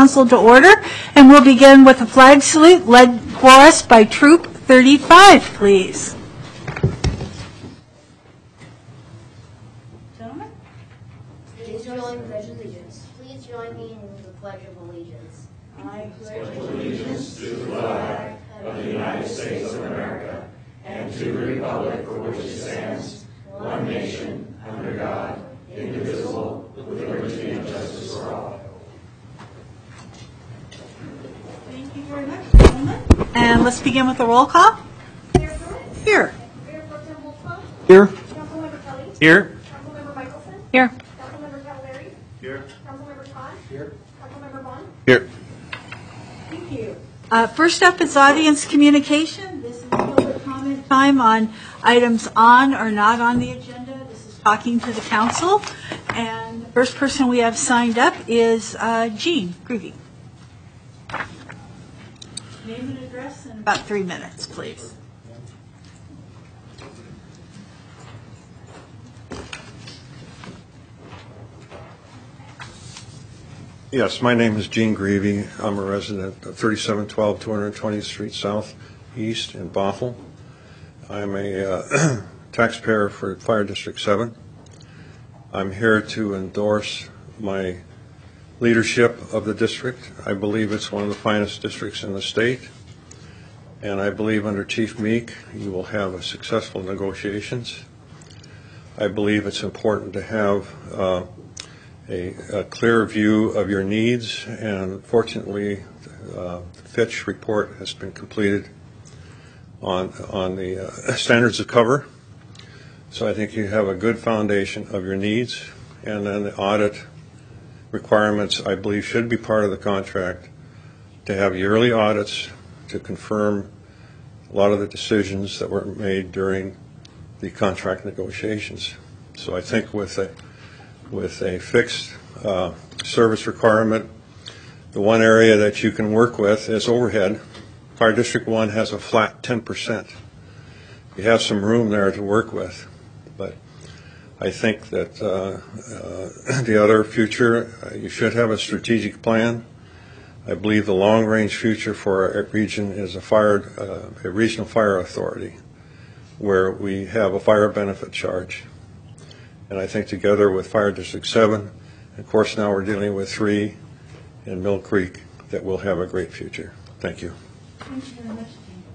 council to order, and we'll begin with a flag salute led for us by Troop 35, please. Gentlemen? Please join the Pledge of Allegiance. Please join me in the Pledge of Allegiance. I pledge allegiance to the flag of the United States of America and to the republic for which it stands, one nation, under God, indivisible, with liberty and justice for all. Thank you very much, gentlemen. And let's begin with the roll call. Mayor Pruitt? Here. Mayor Pro Tem Wolfcott? Here. Councilmember Kelly? Here. Councilmember Michelson? Here. Councilmember Cavallari? Here. Councilmember Todd? Here. Councilmember Vaughn? Here. Thank you. First up is audience communication. This is public comment time on items on or not on the agenda. This is talking to the council. And the first person we have signed up is Jean Groovy. Name and address in about 3 minutes, please. Yes, my name is Gene Greavy. I'm a resident of 3712 220th Street South East in Bothell. I'm a taxpayer for Fire District 7. I'm here to endorse my leadership of the district. I believe it's one of the finest districts in the state, and I believe under Chief Meek you will have successful negotiations. I believe it's important to have a clear view of your needs, and fortunately the Fitch report has been completed on the standards of cover. So I think you have a good foundation of your needs, and then the audit requirements I believe should be part of the contract, to have yearly audits to confirm a lot of the decisions that were made during the contract negotiations. So I think with a fixed service requirement, the one area that you can work with is overhead. Fire District 1 has a flat 10%. You have some room there to work with, but I think that the other future, you should have a strategic plan. I believe the long-range future for our region is a regional fire authority where we have a fire benefit charge. And I think together with Fire District 7, of course now we're dealing with 3 in Mill Creek, that we'll have a great future. Thank you. Thank you very much.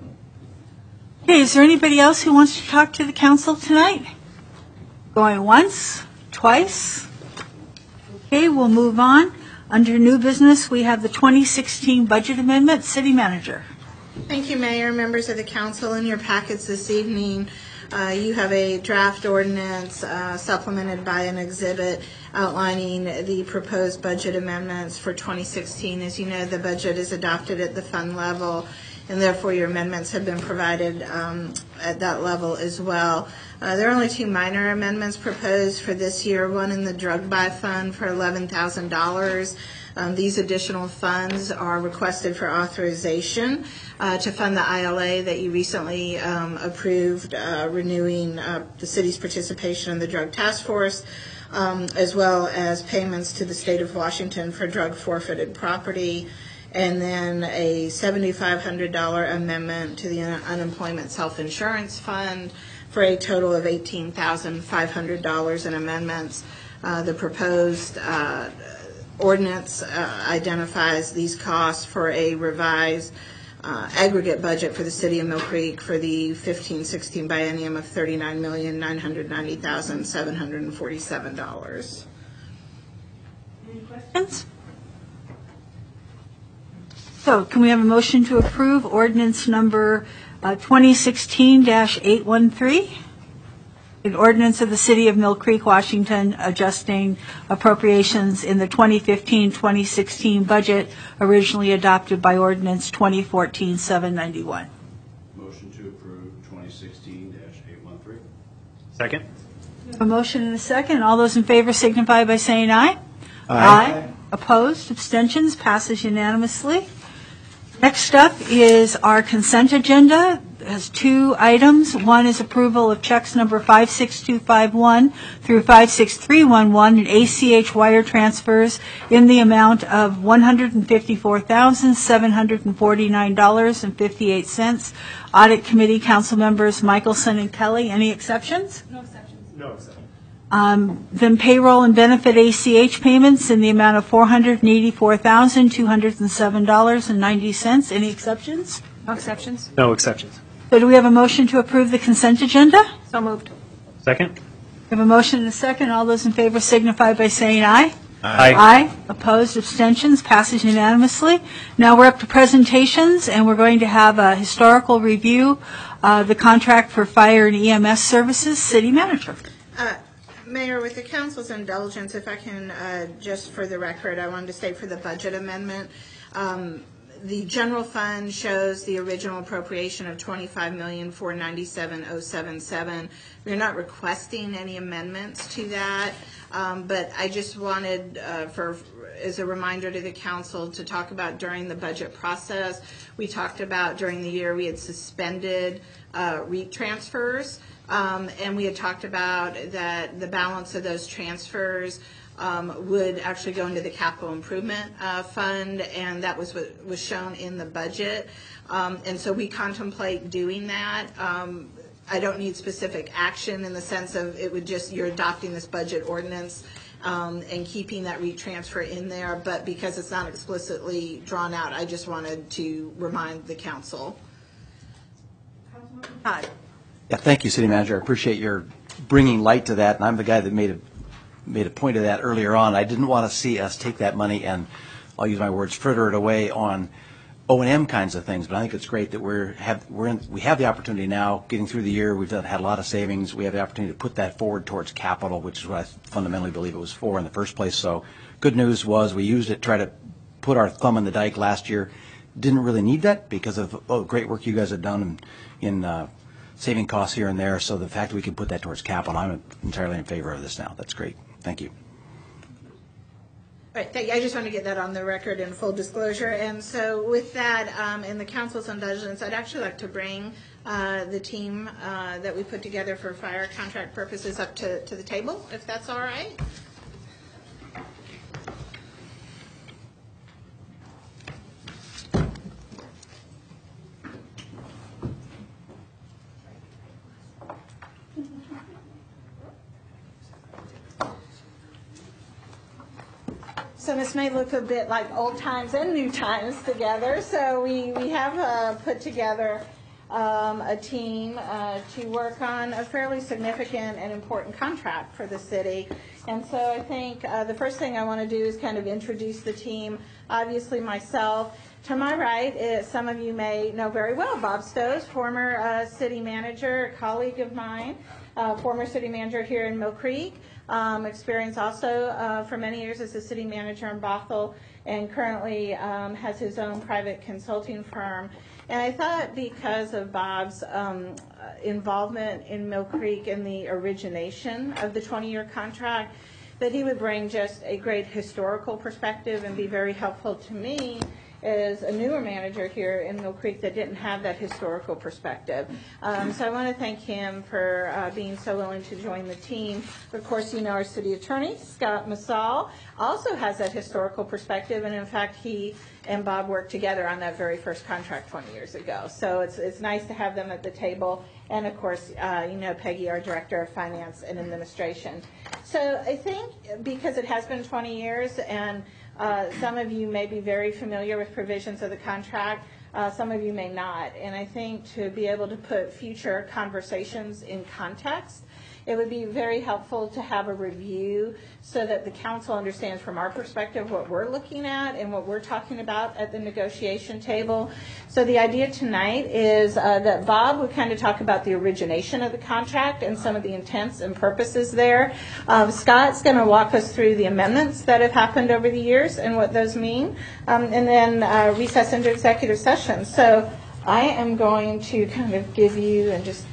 Okay, is there anybody else who wants to talk to the council tonight? Going once, twice? Okay, we'll move on. Under new business, we have the 2016 budget amendment. City Manager. Thank you, Mayor, members of the council. In your packets this evening, you have a draft ordinance supplemented by an exhibit outlining the proposed budget amendments for 2016. As you know, the budget is adopted at the fund level, and therefore your amendments have been provided at that level as well. There are only 2 minor amendments proposed for this year, one in the drug buy fund for $11,000. These additional funds are requested for authorization to fund the ILA that you recently approved, renewing the city's participation in the Drug Task Force, as well as payments to the state of Washington for drug forfeited property, and then a $7,500 amendment to the Unemployment Self-Insurance Fund for a total of $18,500 in amendments. The proposed ordinance identifies these costs for a revised aggregate budget for the city of Mill Creek for the 15-16 biennium of $39,990,747. Any questions? So, can we have a motion to approve ordinance number 2016-813? An ordinance of the City of Mill Creek, Washington, adjusting appropriations in the 2015-2016 budget originally adopted by ordinance 2014-791. Motion to approve 2016-813. Second. A motion and a second. All those in favor signify by saying aye. Aye. Opposed? Abstentions? Passes unanimously. Next up is our consent agenda. has two items. One is approval of checks number 56251 through 56311 and ACH wire transfers in the amount of $154,749.58. Audit Committee Council Members Michelson and Kelly. Any exceptions? No exceptions. No exception. Then payroll and benefit ACH payments in the amount of $484,207.90. Any exceptions? No exceptions? No exceptions. So do we have a motion to approve the consent agenda? So moved. Second? We have a motion and a second. All those in favor signify by saying aye. Aye. Opposed, abstentions, passes unanimously. Now we're up to presentations, and we're going to have a historical review of the contract for fire and EMS services. City Manager. Mayor, with the council's indulgence, if I can, just for the record, I wanted to state for the budget amendment, the general fund shows the original appropriation of $25,497,077. We're not requesting any amendments to that, but I just wanted, as a reminder to the council, to talk about during the budget process. We talked about during the year we had suspended REIT transfers. And we had talked about that the balance of those transfers would actually go into the capital improvement fund, and that was what was shown in the budget. And so we contemplate doing that. I don't need specific action in the sense of it would just, you're adopting this budget ordinance and keeping that REIT transfer in there, but because it's not explicitly drawn out, I just wanted to remind the council. Todd. Yeah, thank you, City Manager. I appreciate your bringing light to that, and I'm the guy that made a point of that earlier on. I didn't want to see us take that money and, I'll use my words, fritter it away on O&M kinds of things, but I think it's great that we have the opportunity now, getting through the year, we've had a lot of savings, we have the opportunity to put that forward towards capital, which is what I fundamentally believe it was for in the first place. So good news was we used it, try to put our thumb in the dike last year. Didn't really need that because of great work you guys have done in saving costs here and there, so the fact that we can put that towards capital, I'm entirely in favor of this now. That's great. Thank you. Right, thank you. I just want to get that on the record in full disclosure. And so with that, in the council's indulgence, I'd actually like to bring the team that we put together for fire contract purposes up to the table, if that's all right. So this may look a bit like old times and new times together. So we have put together a team to work on a fairly significant and important contract for the city. And so I think the first thing I want to do is kind of introduce the team. Obviously myself. To my right, some of you may know very well Bob Stowe, former city manager, a colleague of mine, former city manager here in Mill Creek. Experience also for many years as a city manager in Bothell, and currently has his own private consulting firm. And I thought because of Bob's involvement in Mill Creek and the origination of the 20-year contract, that he would bring just a great historical perspective and be very helpful to me as a newer manager here in Mill Creek that didn't have that historical perspective. So I want to thank him for being so willing to join the team. Of course, you know our city attorney, Scott Massal, also has that historical perspective, and in fact, he and Bob worked together on that very first contract 20 years ago. So it's nice to have them at the table, and of course, you know Peggy, our Director of Finance and Administration. So I think because it has been 20 years, and some of you may be very familiar with provisions of the contract, some of you may not. And I think to be able to put future conversations in context, it would be very helpful to have a review so that the council understands from our perspective what we're looking at and what we're talking about at the negotiation table. So the idea tonight is that Bob would kind of talk about the origination of the contract and some of the intents and purposes there. Scott's going to walk us through the amendments that have happened over the years and what those mean, and then recess into executive session. So I am going to kind of give you and just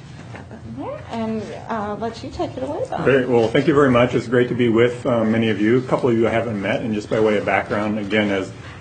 and let you take it away, Bob. Great. Well, thank you very much. It's great to be with many of you. A couple of you I haven't met, and just by way of background, again, as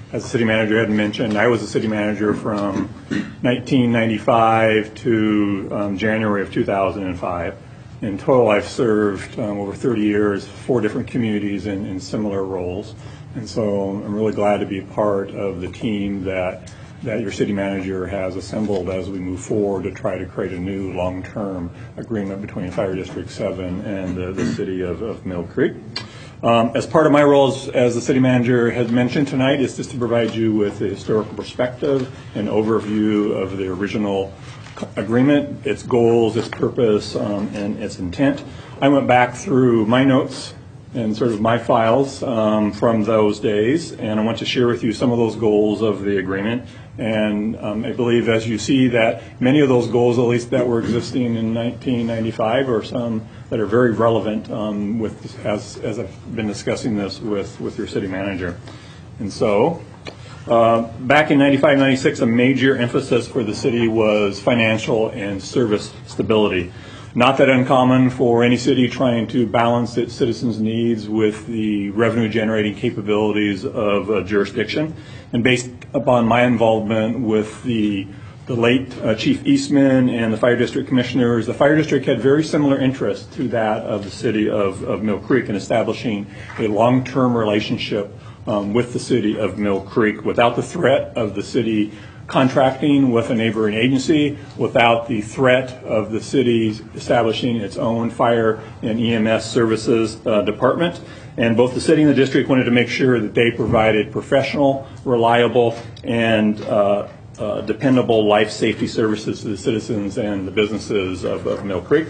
as the city manager had mentioned, I was the city manager from 1995 to January of 2005. In total, I've served over 30 years, 4 different communities in similar roles. And so I'm really glad to be part of the team that your city manager has assembled as we move forward to try to create a new long-term agreement between Fire District 7 and the city of Mill Creek. As part of my role as the city manager has mentioned tonight is just to provide you with a historical perspective and overview of the original agreement, its goals, its purpose, and its intent. I went back through my notes and sort of my files from those days, and I want to share with you some of those goals of the agreement. And I believe, as you see, that many of those goals, at least that were existing in 1995, are some that are very relevant as I've been discussing this with your city manager. And so, back in 95, 96, a major emphasis for the city was financial and service stability. Not that uncommon for any city trying to balance its citizens' needs with the revenue-generating capabilities of a jurisdiction. And based upon my involvement with the late Chief Eastman and the Fire District Commissioners, the Fire District had very similar interests to that of the city of Mill Creek in establishing a long-term relationship with the city of Mill Creek without the threat of the city contracting with a neighboring agency, without the threat of the city establishing its own fire and EMS services department. And both the city and the district wanted to make sure that they provided professional, reliable, and dependable life safety services to the citizens and the businesses of Mill Creek.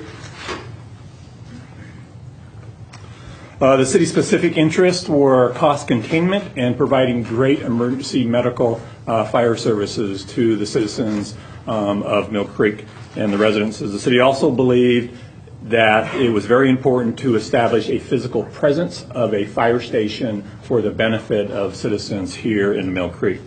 The city's specific interests were cost containment and providing great emergency medical fire services to the citizens of Mill Creek and the residences. The city also believed that it was very important to establish a physical presence of a fire station for the benefit of citizens here in Mill Creek.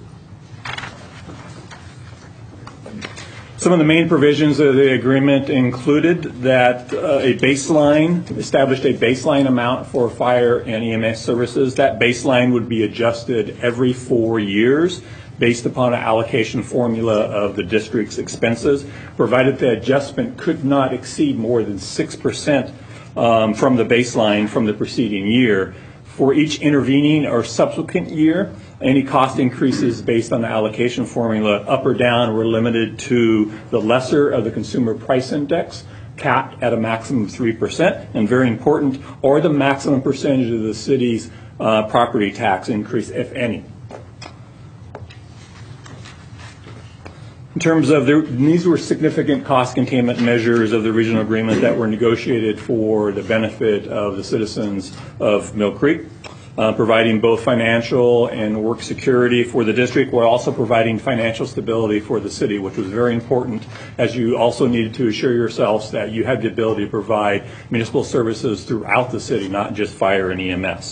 Some of the main provisions of the agreement included that established a baseline amount for fire and EMS services. That baseline would be adjusted every 4 years based upon an allocation formula of the district's expenses, provided the adjustment could not exceed more than 6% from the baseline from the preceding year. For each intervening or subsequent year, any cost increases based on the allocation formula, up or down, were limited to the lesser of the consumer price index, capped at a maximum of 3%, and very important, or the maximum percentage of the city's property tax increase, if any. In terms of, these were significant cost containment measures of the regional agreement that were negotiated for the benefit of the citizens of Mill Creek, providing both financial and work security for the district, while also providing financial stability for the city, which was very important, as you also needed to assure yourselves that you had the ability to provide municipal services throughout the city, not just fire and EMS.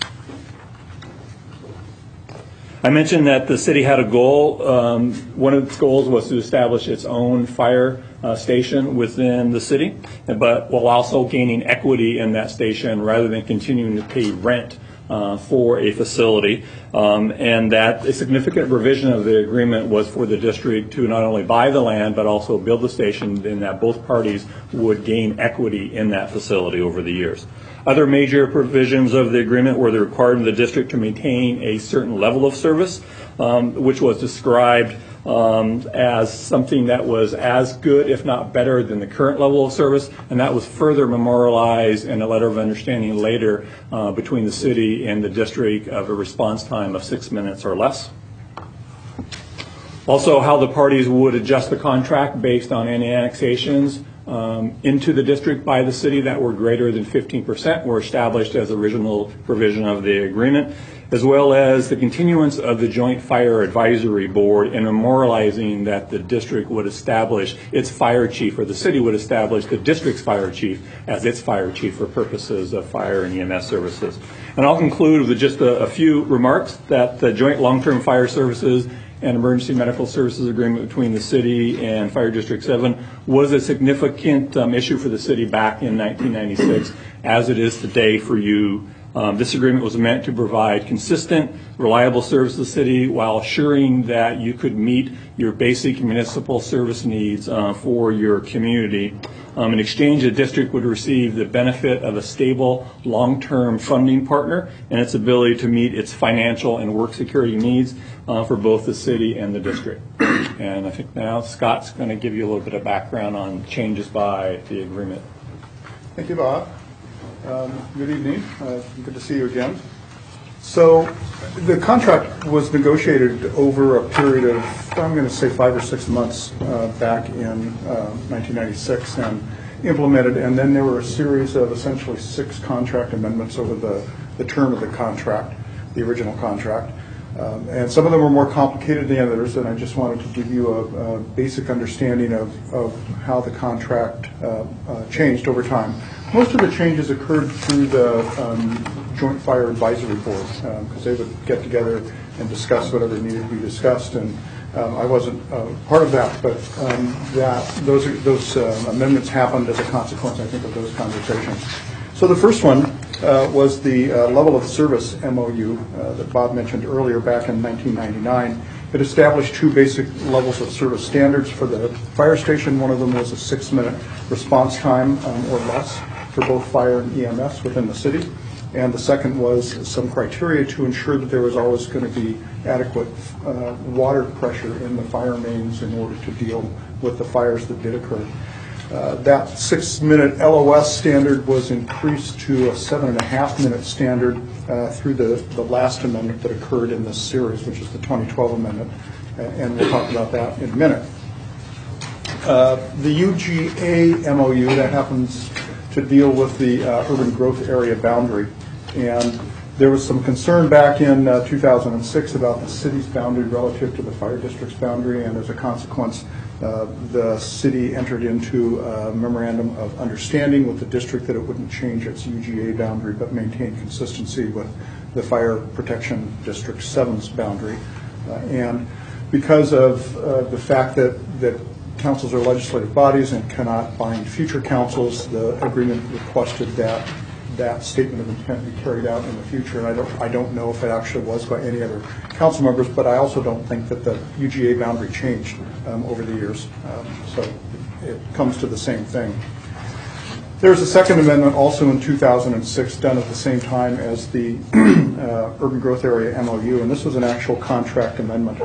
I mentioned that the city had a goal. One of its goals was to establish its own fire station within the city, but while also gaining equity in that station rather than continuing to pay rent for a facility. And that a significant provision of the agreement was for the district to not only buy the land but also build the station, and that both parties would gain equity in that facility over the years. Other major provisions of the agreement were the requirement of the district to maintain a certain level of service, which was described as something that was as good, if not better, than the current level of service, and that was further memorialized in a letter of understanding later between the city and the district of a response time of 6 minutes or less. Also, how the parties would adjust the contract based on any annexations into the district by the city that were greater than 15% were established as original provision of the agreement, as well as the continuance of the Joint Fire Advisory Board and memorializing that the district would establish its fire chief, or the city would establish the district's fire chief as its fire chief for purposes of fire and EMS services. And I'll conclude with just a few remarks that the Joint Long-Term Fire Services and Emergency Medical Services Agreement between the city and Fire District 7 was a significant issue for the city back in 1996, as it is today for you This agreement was meant to provide consistent, reliable service to the city while assuring that you could meet your basic municipal service needs for your community. In exchange, the district would receive the benefit of a stable, long-term funding partner and its ability to meet its financial and work security needs for both the city and the district. And I think now Scott's going to give you a little bit of background on changes by the agreement. Thank you, Bob. Good evening. Good to see you again. So the contract was negotiated over a period of, I'm going to say 5 or 6 months back in 1996 and implemented, and then there were a series of essentially 6 contract amendments over the term of the contract, the original contract. And some of them were more complicated than others, and I just wanted to give you a basic understanding of how the contract changed over time. Most of the changes occurred through the Joint Fire Advisory Board, because they would get together and discuss whatever needed to be discussed, and I wasn't part of that, but those amendments happened as a consequence, I think, of those conversations. So the first one was the level of service MOU that Bob mentioned earlier back in 1999. It established 2 basic levels of service standards for the fire station. One of them was a 6-minute response time or less for both fire and EMS within the city. And the second was some criteria to ensure that there was always going to be adequate water pressure in the fire mains in order to deal with the fires that did occur. That 6-minute LOS standard was increased to a 7.5-minute standard through the last amendment that occurred in this series, which is the 2012 amendment, and we'll talk about that in a minute. The UGA MOU, that happens to deal with the urban growth area boundary, and there was some concern back in 2006 about the city's boundary relative to the fire district's boundary, and as a consequence, the city entered into a memorandum of understanding with the district that it wouldn't change its UGA boundary but maintain consistency with the Fire Protection District 7's boundary. And because of the fact that councils are legislative bodies and cannot bind future councils, the agreement requested that statement of intent be carried out in the future. And I don't know if it actually was by any other council members, but I also don't think that the UGA boundary changed over the years. So it comes to the same thing. There's a second amendment also in 2006 done at the same time as the Urban Growth Area MOU, and this was an actual contract amendment.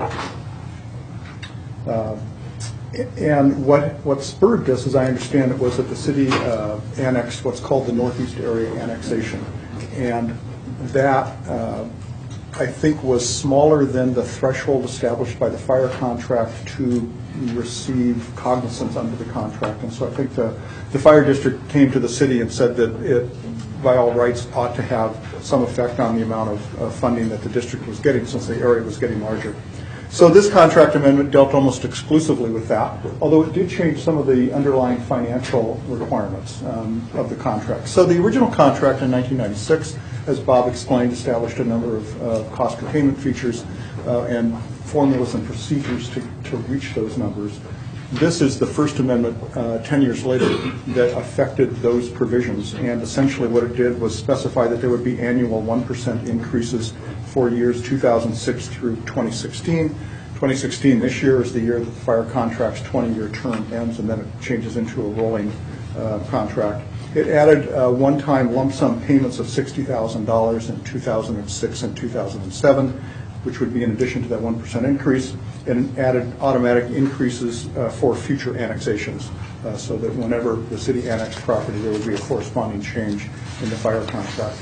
And what spurred this, as I understand it, was that the city annexed what's called the Northeast Area Annexation. And that, I think, was smaller than the threshold established by the fire contract to receive cognizance under the contract. And so I think the fire district came to the city and said that it, by all rights, ought to have some effect on the amount of funding that the district was getting, since the area was getting larger. So this contract amendment dealt almost exclusively with that, although it did change some of the underlying financial requirements of the contract. So the original contract in 1996, as Bob explained, established a number of cost containment features and formulas and procedures to reach those numbers. This is the First Amendment 10 years later that affected those provisions, and essentially what it did was specify that there would be annual 1% increases for years 2006 through 2016. 2016 this year is the year that the fire contract's 20-year term ends, and then it changes into a rolling contract. It added one-time lump sum payments of $60,000 in 2006 and 2007, which would be in addition to that 1% increase, and added automatic increases for future annexations, so that whenever the city annexed property, there would be a corresponding change in the fire contract.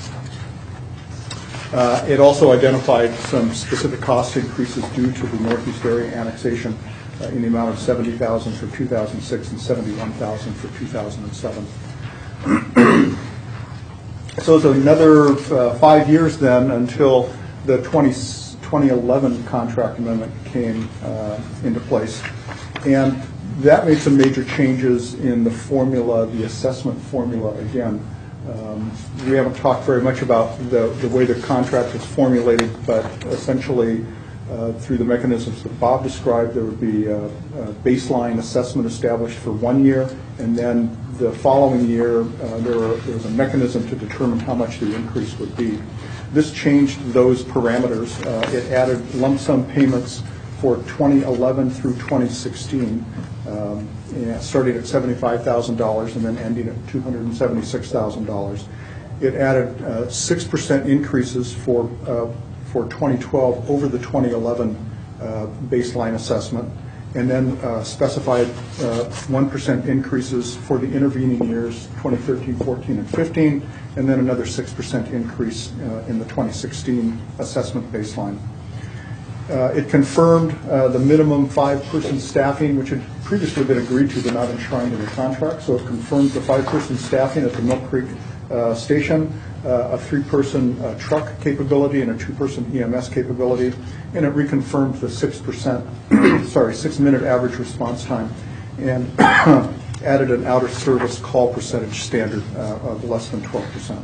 It also identified some specific cost increases due to the Northeast Area annexation in the amount of $70,000 for 2006 and $71,000 for 2007. So it's another 5 years then until the 2011 contract amendment came into place. And that made some major changes in the formula, the assessment formula again. We haven't talked very much about the way the contract is formulated, but essentially through the mechanisms that Bob described. There would be a baseline assessment established for 1 year, and then the following year, there was a mechanism to determine how much the increase would be. This changed those parameters. It added lump sum payments for 2011 through 2016, starting at $75,000 and then ending at $276,000. It added 6% increases for 2012 over the 2011 baseline assessment, and then specified 1% increases for the intervening years, 2013, 14, and 15, and then another 6% increase in the 2016 assessment baseline. It confirmed the minimum 5-person staffing, which had previously been agreed to but not enshrined in the contract. So it confirmed the 5-person staffing at the Mill Creek station, a 3-person truck capability and a 2-person EMS capability, and it reconfirmed the 6-minute average response time, and added an outer service call percentage standard of less than 12%.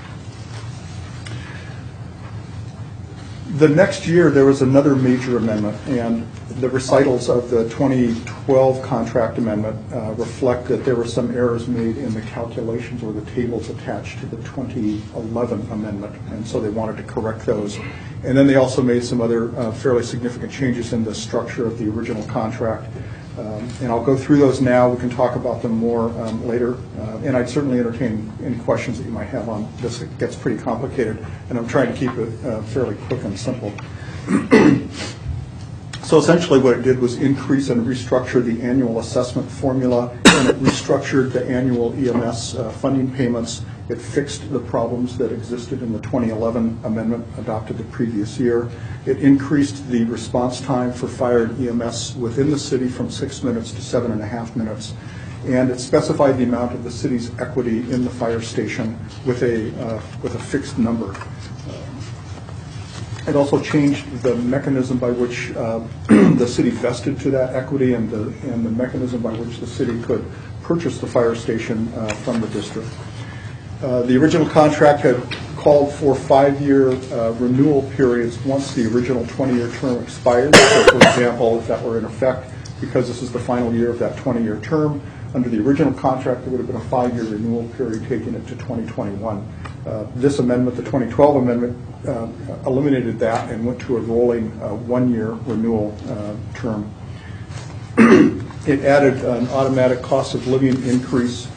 The next year, there was another major amendment, and the recitals of the 2012 contract amendment reflect that there were some errors made in the calculations or the tables attached to the 2011 amendment, and so they wanted to correct those. And then they also made some other fairly significant changes in the structure of the original contract. And I'll go through those now. We can talk about them more later. And I'd certainly entertain any questions that you might have on this. It gets pretty complicated, and I'm trying to keep it fairly quick and simple. So essentially what it did was increase and restructure the annual assessment formula, and it restructured the annual EMS funding payments. It fixed the problems that existed in the 2011 amendment adopted the previous year. It increased the response time for fire and EMS within the city from 6 minutes to 7.5 minutes. And it specified the amount of the city's equity in the fire station with a fixed number. It also changed the mechanism by which the city vested to that equity, and the mechanism by which the city could purchase the fire station from the district. The original contract had called for 5-year renewal periods once the original 20-year term expired. So, for example, if that were in effect, because this is the final year of that 20-year term, under the original contract, there would have been a 5-year renewal period taking it to 2021. This amendment, the 2012 amendment, eliminated that and went to a rolling 1-year renewal term. It added an automatic cost of living increase.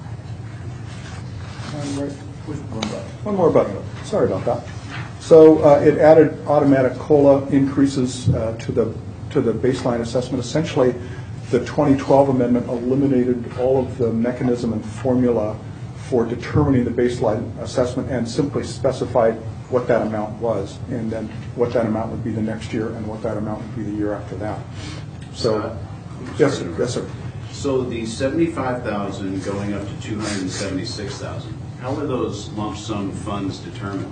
One more button. Sorry about that. So it added automatic COLA increases to the baseline assessment. Essentially, the 2012 amendment eliminated all of the mechanism and formula for determining the baseline assessment and simply specified what that amount was, and then what that amount would be the next year and what that amount would be the year after that. So, yes, sir. So the $75,000 going up to $276,000, how were those lump sum funds determined?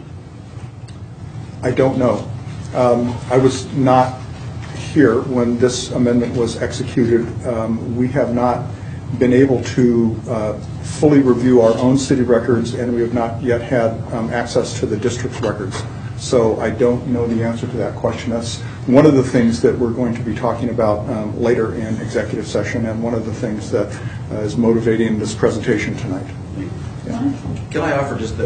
I don't know. I was not here when this amendment was executed. We have not been able to fully review our own city records, and we have not yet had access to the district's records. So I don't know the answer to that question. That's one of the things that we're going to be talking about later in executive session, and one of the things that is motivating this presentation tonight. Yeah. Can I offer just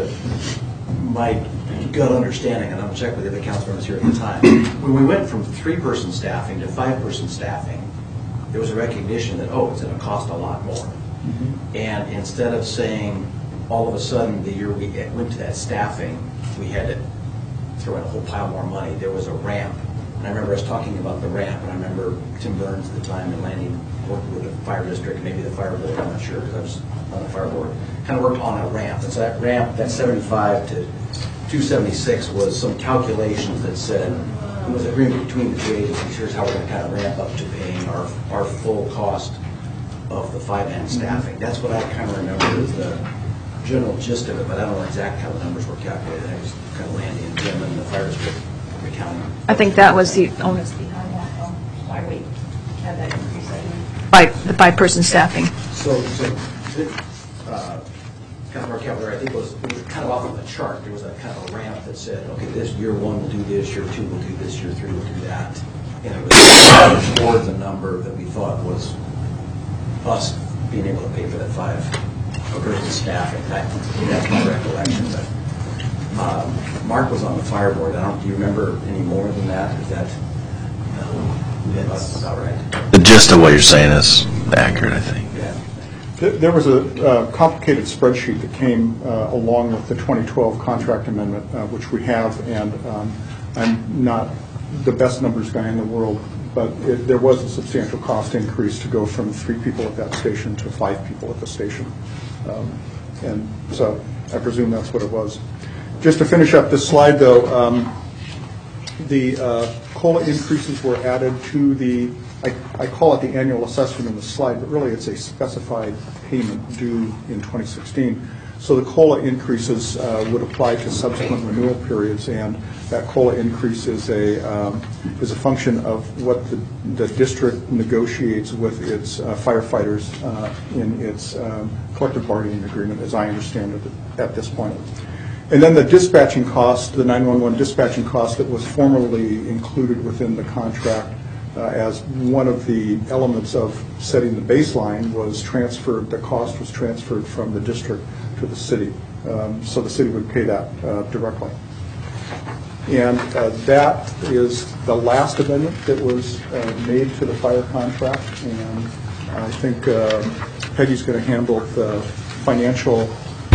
my gut understanding, and I'll check with the other council members here at the time. When we went from 3-person staffing to 5-person staffing, there was a recognition that, oh, it's going to cost a lot more. Mm-hmm. And instead of saying, all of a sudden, the year we went to that staffing, we had to throw in a whole pile more money, there was a ramp. And I remember us talking about the ramp, and I remember Tim Burns at the time and Lanny working with the fire district, maybe the fire board, I'm not sure, because I was on the fire board, kind of worked on a ramp. And so that ramp, that 75 to 276 was some calculations that said, it was agreement between the two agencies, here's how we're going to kind of ramp up to paying our full cost of the 5-man staffing. That's what I kind of remember as the general gist of it, but I don't know exactly how the numbers were calculated. I was kind of Landy and Jim and the fire district accounting. I think that was the onus behind that, why we had that increase. The 5-person staffing. So Councilmember Cavalier, I think it was kind of off on the chart. There was a kind of a ramp that said, okay, this year one will do this, year two will do this, year three will do that. And it was towards the number that we thought was us being able to pay for that 5-person staffing. That's my recollection. But Mark was on the fire board. Do you remember any more than that? Is that that's about right? The gist of what you're saying is accurate, I think. Yeah. There was a complicated spreadsheet that came along with the 2012 contract amendment, which we have, and I'm not the best numbers guy in the world, but there was a substantial cost increase to go from 3 people at that station to 5 people at the station. And so I presume that's what it was. Just to finish up this slide, though, the COLA increases were added to the, I call it the annual assessment in the slide, but really it's a specified payment due in 2016. So the COLA increases would apply to subsequent renewal periods, and that COLA increase is a function of what the district negotiates with its firefighters in its collective bargaining agreement, as I understand it at this point. And then the dispatching cost, the 911 dispatching cost that was formerly included within the contract as one of the elements of setting the baseline was transferred, the cost was transferred from the district to the city. So the city would pay that directly. And that is the last amendment that was made to the fire contract. And I think Peggy's going to handle the financial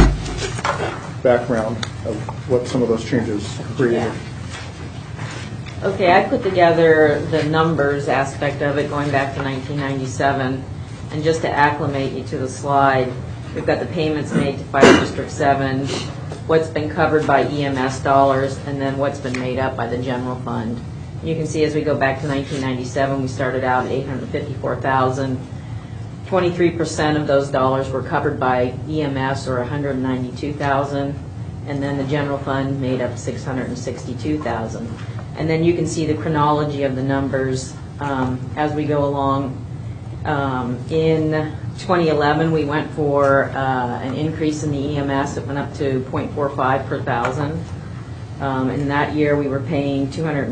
background of what some of those changes created. Yeah. Okay, I put together the numbers aspect of it going back to 1997. And just to acclimate you to the slide, we've got the payments made to Fire District 7, what's been covered by EMS dollars, and then what's been made up by the general fund. You can see as we go back to 1997, we started out at $854,000. 23% of those dollars were covered by EMS, or $192,000, and then the general fund made up $662,000. And then you can see the chronology of the numbers as we go along. In 2011, we went for an increase in the EMS. It went up to 0.45 per thousand. In that year, we were paying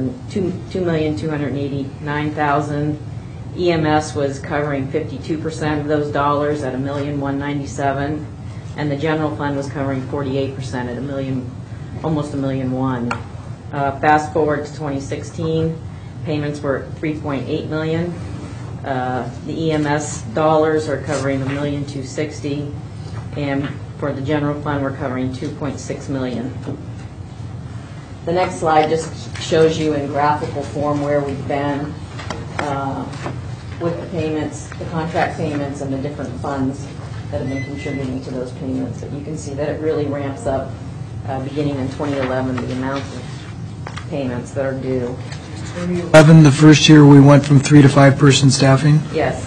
$2,289,000. EMS was covering 52% of those dollars at $1,197,000, and the general fund was covering 48% at almost $1,000,001. Fast forward to 2016, payments were $3.8 million. The EMS dollars are covering $1,260,000, and for the general fund, we're covering $2.6 million. The next slide just shows you in graphical form where we've been with the payments, the contract payments, and the different funds that have been contributing to those payments. But you can see that it really ramps up beginning in 2011, the amount of payments that are due. 2011, the first year we went from 3 to 5 person staffing? Yes.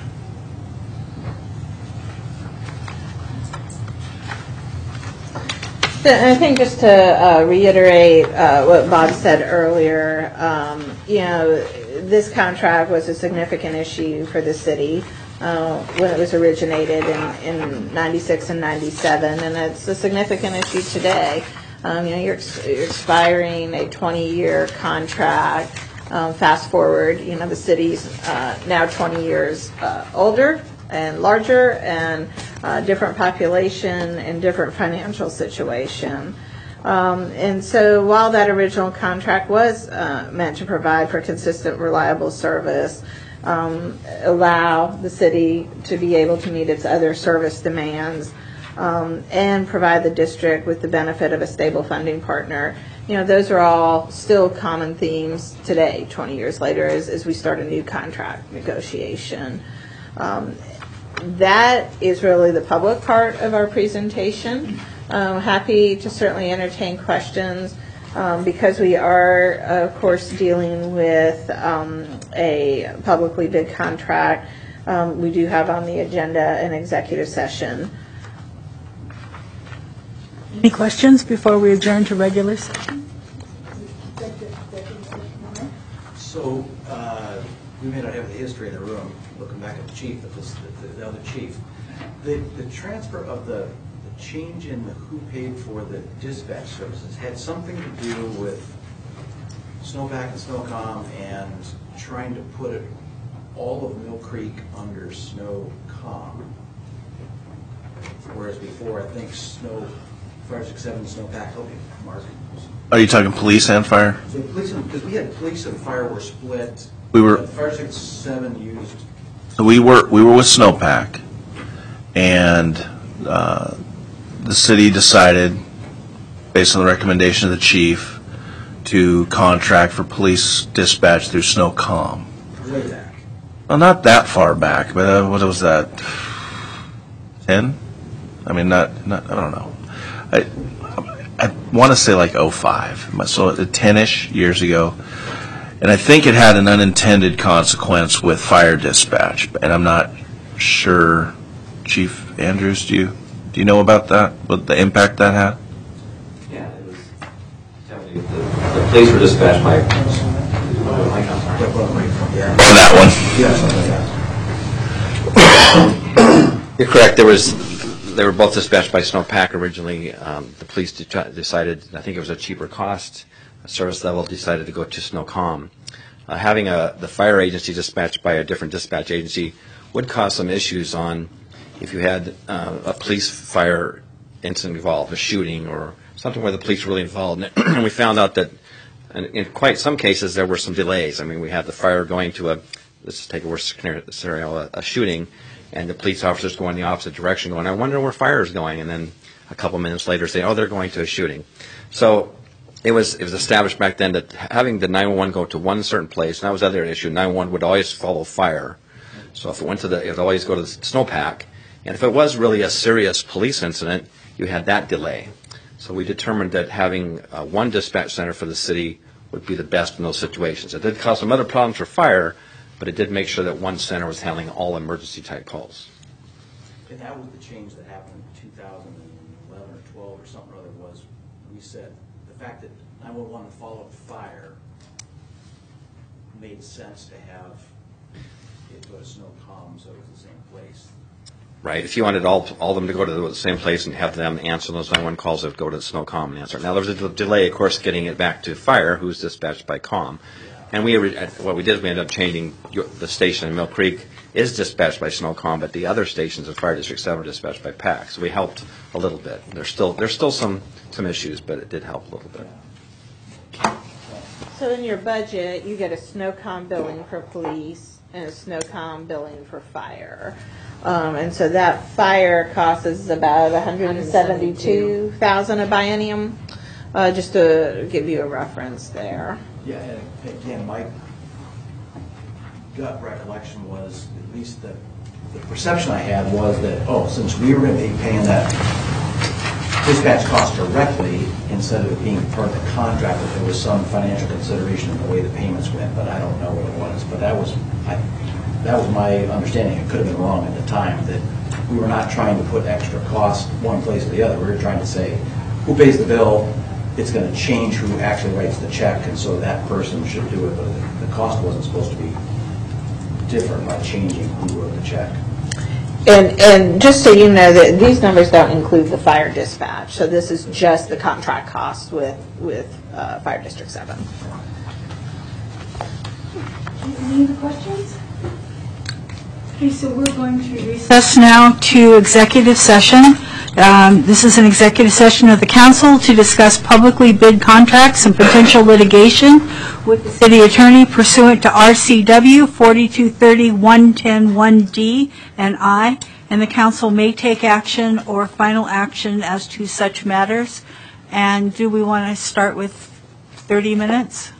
I think just to reiterate what Bob said earlier, this contract was a significant issue for the city when it was originated in 96 and 97, and it's a significant issue today. You're expiring a 20-year contract. Fast forward, the city's now 20 years older and larger, and different population and different financial situation. And so while that original contract was meant to provide for consistent, reliable service, allow the city to be able to meet its other service demands, and provide the district with the benefit of a stable funding partner, those are all still common themes today, 20 years later, as we start a new contract negotiation. That is really the public part of our presentation. Happy to certainly entertain questions because we are, of course, dealing with a publicly bid contract. We do have on the agenda an executive session. Any questions before we adjourn to regular session? So we may not have the history in the room, looking back at the chief, but the other chief. The transfer of the change in who paid for the dispatch services had something to do with Snowpack and Snowcom and trying to put all of Mill Creek under Snowcom. Whereas before, I think Fire 67 Snowpack, help me, Mark. Are you talking police and fire? So police, because we had police and fire were split. We were. Fire 67 used. So we were with Snowpack, and the city decided, based on the recommendation of the chief, to contract for police dispatch through Snowcom. Way back. Well, not that far back, but what was that? 10? I mean, not. I don't know. I want to say like 05, so 10-ish years ago. And I think it had an unintended consequence with fire dispatch, and I'm not sure. Chief Andrews, do you know about that? What the impact that had? Yeah, it was. The police were dispatched by. That one. You're correct. They were both dispatched by Snowpack originally. The police decided, I think it was a cheaper cost, service level, decided to go to Snowcom. Having the fire agency dispatched by a different dispatch agency would cause some issues on if you had a police fire incident involved, a shooting or something where the police were really involved. And we found out that in quite some cases there were some delays. I mean, we had the fire going to let's take a worst scenario, a shooting, and the police officers going the opposite direction going, I wonder where fire is going. And then a couple minutes later say, oh, they're going to a shooting. So it was established back then that having the 911 go to one certain place, and that was the other issue, 911 would always follow fire. So if it went to it would always go to the Snowpack. And if it was really a serious police incident, you had that delay. So we determined that having one dispatch center for the city would be the best in those situations. It did cause some other problems for fire, but it did make sure that one center was handling all emergency type calls. And that was the change that happened in 2011 or 12 or something or other was we said the fact that 911 followed fire made sense to have it go to Snowcom so it was the same place. Right. If you wanted all of them to go to the same place and have them answer those 911 calls, it would go to Snowcom and answer. Now, there was a delay, of course, getting it back to fire, who's dispatched by COM. And what we did is we ended up changing the station in Mill Creek is dispatched by Snowcom, but the other stations of Fire District 7 are dispatched by PAC. So we helped a little bit. There's still some issues, but it did help a little bit. So in your budget, you get a Snowcom billing for police and a Snowcom billing for fire. And so that fire cost is about $172,000 a biennium, just to give you a reference there. Yeah, and again, my gut recollection was, at least the perception I had was that, since we were going to be paying that dispatch cost directly instead of it being part of the contract, that there was some financial consideration in the way the payments went, but I don't know what it was. But that was my understanding. It could have been wrong at the time, that we were not trying to put extra cost one place or the other. We were trying to say, who pays the bill? It's going to change who actually writes the check, and so that person should do it, but the cost wasn't supposed to be different by changing who wrote the check. And just so you know, that these numbers don't include the fire dispatch, so this is just the contract cost with Fire District 7. Any other questions? Okay, so we're going to recess now to executive session. This is an executive session of the council to discuss publicly bid contracts and potential litigation with the city attorney pursuant to RCW 4230-110-1D and I, and the council may take action or final action as to such matters. And do we want to start with 30 minutes?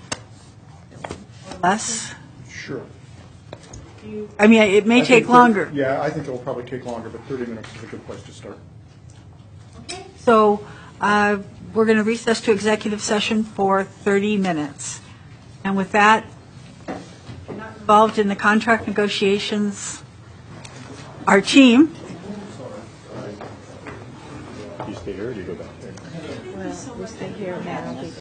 Less? Sure. I mean, it may take longer. Yeah, I think it will probably take longer, but 30 minutes is a good place to start. So we're going to recess to executive session for 30 minutes. And with that, not involved in the contract negotiations, our team. You stay here or do you go back there? Well, we stay here now.